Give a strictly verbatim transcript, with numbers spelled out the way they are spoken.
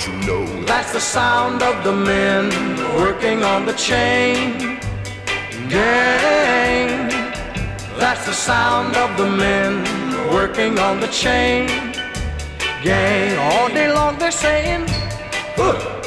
you know? That's the sound of the men working on the chain gang. That's the sound of the men working on the chain gang. All day long they're saying, "Good."